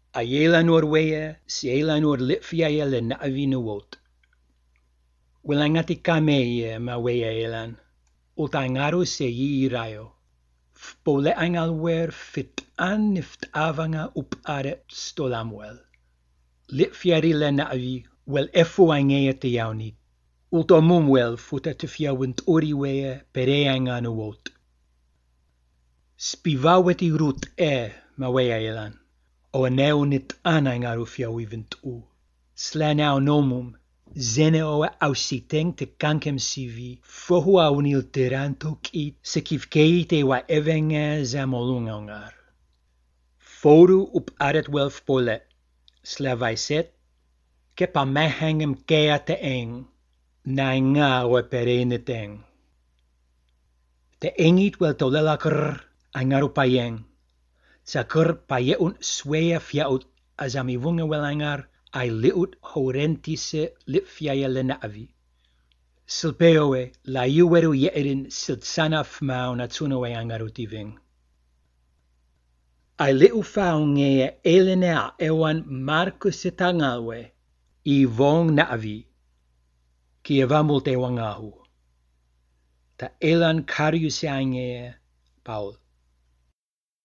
A yelan o'r wea, si yelan o'r litfiaia le na'avi na wot. Wilangati kameie ma wea yelan. Ulta ngaru se yi rayo. Fpole angalwer fit an nift avanga up are stolamwel. Litfiari le na'avi wel efu angea te yauni. Ulto mumwel futa te fia wint ori wea pere anga na wot. Spivaweti rut ma wea yelan. O aneu nit ana ngaru fia wivint u. Slanau nomum, zene o ausiteng te kankem sivi, fohu aunil tiranto ki sekivkei te wa evenge zamolungangar. Foru up aret welf pole, slavaiset, ke pa mehangem kea te eng, na nga o perene teng. Te engit wel tolelakr, angaru payeng. Sakur payeun swea fiaut azami wunga welangar ai liut horentise litfiaia le na'avi. Silpeoe la yuweru yeerin siltsanaf mau na tsunoe angaru tiving. Ai liu faungea elene a ewan Marcus etangalwe I vong na'avi ki evamul te wangahu. Ta elan karius angea Paul.